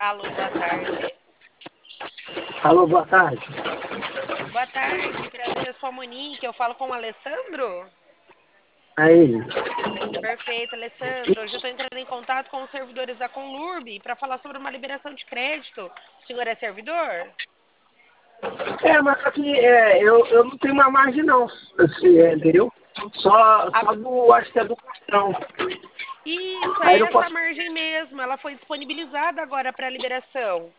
Alô, boa tarde. Alô, boa tarde. Boa tarde, prazer, eu sou a Monique, eu falo com o Alessandro? Aí, Perfeito, Alessandro. Hoje eu estou entrando em contato com os servidores da Conlurb para falar sobre uma liberação de crédito. O senhor é servidor? mas aqui eu não tenho uma margem não, assim, entendeu? Ah, Acho que é do cartão. isso, Aí é eu essa posso. margem mesmo. Ela foi disponibilizada agora para liberação.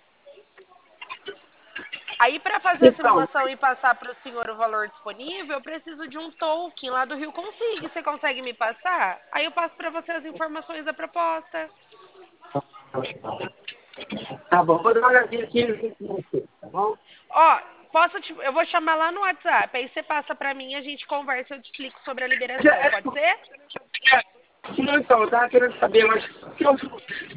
Aí, para fazer a Então, simulação e passar para o senhor o valor disponível, eu preciso de um token lá do Rio Consigue. Você consegue me passar? Aí eu passo para você as informações da proposta. tá bom, vou dar uma olhadinha aqui junto com você, tá bom? Ó, eu vou chamar lá no WhatsApp. Aí você passa para mim e a gente conversa. Eu te explico sobre a liberação. Pode ser? Não, então, eu tava querendo saber, mas que eu,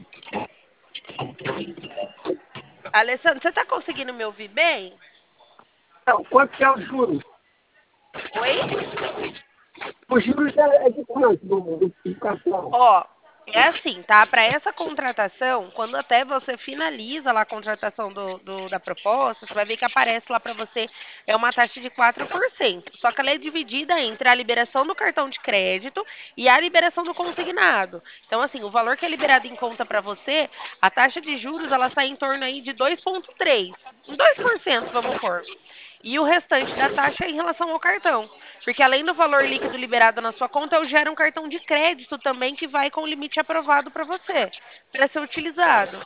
Alessandro, você está conseguindo me ouvir bem? não, quanto que é o juros? Oi? O juros é de quanto do cartão? Ó, é assim, tá? Para essa contratação, quando até você finaliza lá a contratação da proposta, você vai ver que aparece lá para você é uma taxa de 4%. Só que ela é dividida entre a liberação do cartão de crédito e a liberação do consignado. Então, assim, o valor que é liberado em conta para você, a taxa de juros, ela sai em torno aí de 2,3%. 2%, vamos pôr. E o restante da taxa é em relação ao cartão. Porque além do valor líquido liberado na sua conta, eu gero um cartão de crédito também que vai com o limite aprovado para você, para ser utilizado.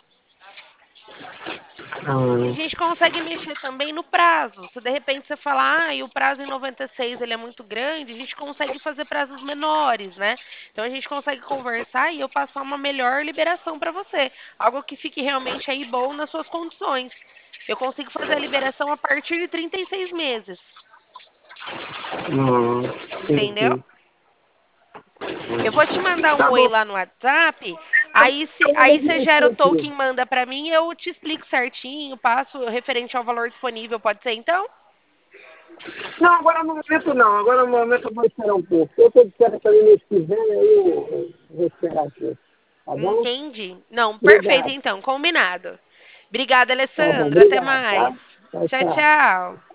E a Ah, gente consegue mexer também no prazo. Se de repente você falar, e o prazo em 96 ele é muito grande, a gente consegue fazer prazos menores, né? Então a gente consegue conversar e eu passar uma melhor liberação para você. Algo que fique realmente aí bom nas suas condições. Eu consigo fazer a liberação a partir de 36 meses, não, sim, entendeu? sim. Eu vou te mandar um Tá oi bom, lá no WhatsApp. eu vou Aí ver você gera direitinho o token, aqui. manda pra mim, eu te explico certinho, passo referente ao valor disponível, pode ser então? Não, agora no momento não. Agora no momento eu vou esperar um pouco. Eu estou de férias para mês que vem, aí eu vou esperar aqui. Tá bom? Entendi. Não, perfeito Obrigado. então, combinado. Obrigada, Tá bom, Alessandro. Até obrigado, mais. tá? Tchau, Tchau, tchau. tchau.